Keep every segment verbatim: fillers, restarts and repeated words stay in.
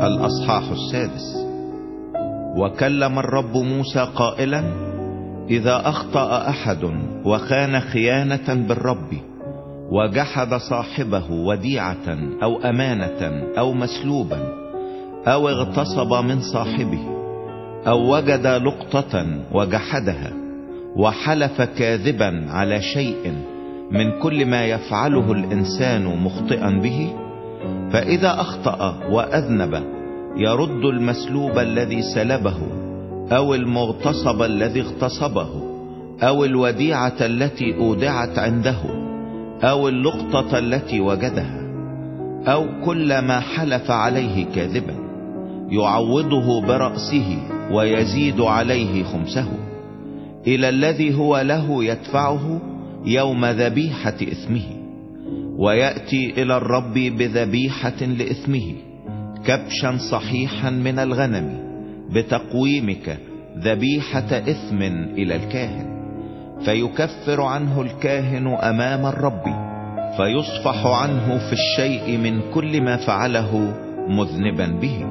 الأصحاح السادس. وكلم الرب موسى قائلا: إذا أخطأ أحد وخان خيانة بالرب وجحد صاحبه وديعة أو أمانة أو مسلوبا أو اغتصب من صاحبه أو وجد لقطة وجحدها وحلف كاذبا على شيء من كل ما يفعله الإنسان مخطئا به، فإذا أخطأ وأذنب يرد المسلوب الذي سلبه أو المغتصب الذي اغتصبه أو الوديعة التي أودعت عنده أو اللقطة التي وجدها أو كل ما حلف عليه كاذبا، يعوضه برأسه ويزيد عليه خمسه إلى الذي هو له يدفعه يوم ذبيحة إثمه، ويأتي إلى الرب بذبيحة لإثمه كبشا صحيحا من الغنم بتقويمك ذبيحة إثم إلى الكاهن، فيكفر عنه الكاهن أمام الرب، فيصفح عنه في الشيء من كل ما فعله مذنبا به.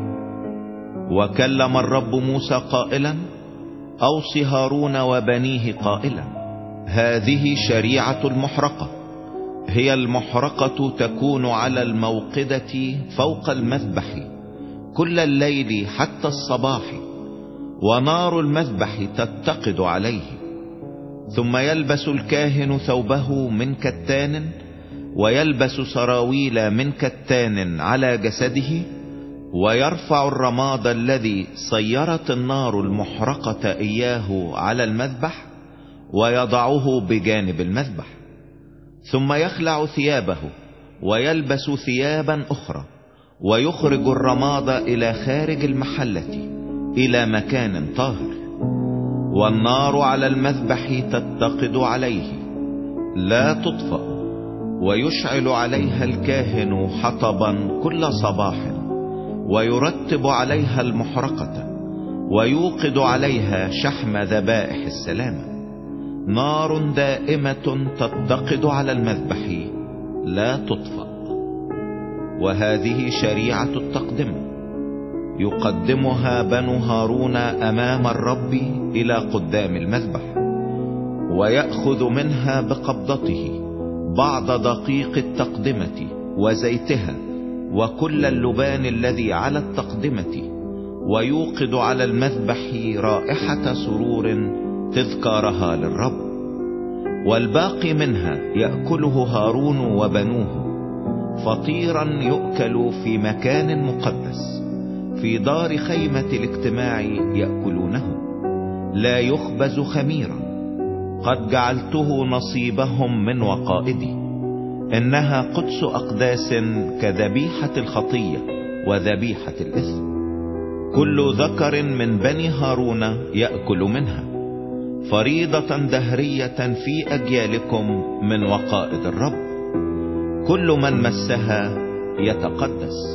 وكلم الرب موسى قائلا: أوص هارون وبنيه قائلا: هذه شريعة المحرقة، هي المحرقة تكون على الموقدة فوق المذبح كل الليل حتى الصباح، ونار المذبح تتقد عليه. ثم يلبس الكاهن ثوبه من كتان، ويلبس سراويل من كتان على جسده، ويرفع الرماد الذي صيرت النار المحرقة إياه على المذبح ويضعه بجانب المذبح، ثم يخلع ثيابه ويلبس ثيابا أخرى، ويخرج الرماد إلى خارج المحلة إلى مكان طاهر. والنار على المذبح تتقد عليه لا تطفأ، ويشعل عليها الكاهن حطبا كل صباح، ويرتب عليها المحرقة، ويوقد عليها شحم ذبائح السلامة. نار دائمة تتقد على المذبح لا تطفأ. وهذه شريعة التقدمة، يقدمها بنو هارون أمام الرب إلى قدام المذبح، ويأخذ منها بقبضته بعض دقيق التقدمة وزيتها وكل اللبان الذي على التقدمة، ويوقد على المذبح رائحة سرور تذكارها للرب. والباقي منها يأكله هارون وبنوه فطيرا يؤكل في مكان مقدس في دار خيمة الاجتماع يأكلونه، لا يخبز خميرا، قد جعلته نصيبهم من وقائدي، إنها قدس أقداس كذبيحة الخطية وذبيحة الإثم. كل ذكر من بني هارون يأكل منها فريضة دهرية في أجيالكم من وقائد الرب، كل من مسها يتقدس.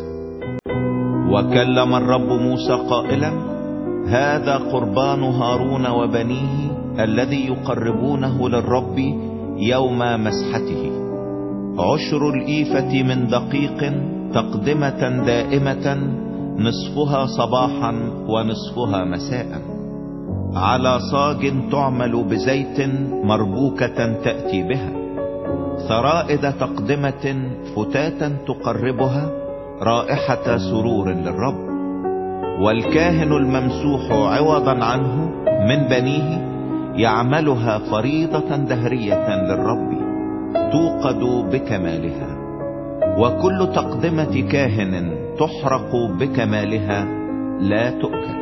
وكلم الرب موسى قائلا: هذا قربان هارون وبنيه الذي يقربونه للرب يوم مسحته، عشر الإيفة من دقيق تقدمة دائمة، نصفها صباحا ونصفها مساء، على صاج تعمل بزيت مربوكة تأتي بها، ثرائد تقدمة فتاتا تقربها رائحة سرور للرب. والكاهن الممسوح عوضا عنه من بنيه يعملها فريضة دهرية للرب توقد بكمالها، وكل تقدمة كاهن تحرق بكمالها لا تؤكل.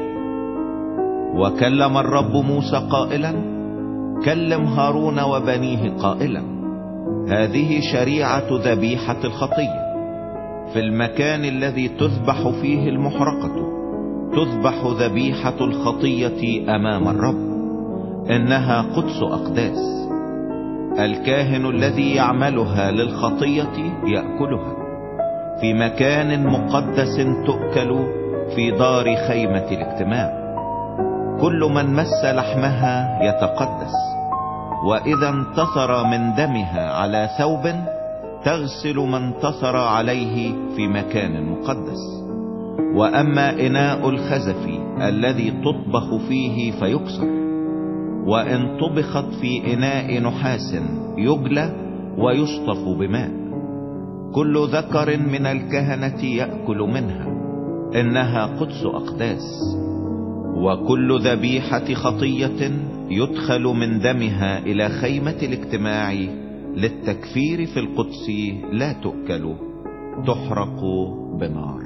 وكلم الرب موسى قائلا: كلم هارون وبنيه قائلا: هذه شريعة ذبيحة الخطية، في المكان الذي تذبح فيه المحرقة تذبح ذبيحة الخطية أمام الرب، إنها قدس أقداس. الكاهن الذي يعملها للخطية يأكلها في مكان مقدس تؤكل في دار خيمة الاجتماع. كل من مس لحمها يتقدس، وإذا انتصر من دمها على ثوب تغسل ما انتصر عليه في مكان مقدس. وأما إناء الخزف الذي تطبخ فيه فيكسر، وإن طبخت في إناء نحاس يجلى ويشطف بماء. كل ذكر من الكهنة يأكل منها، إنها قدس أقداس. وكل ذبيحة خطية يدخل من دمها إلى خيمة الاجتماع للتكفير في القدس لا تؤكل، تحرق بنار.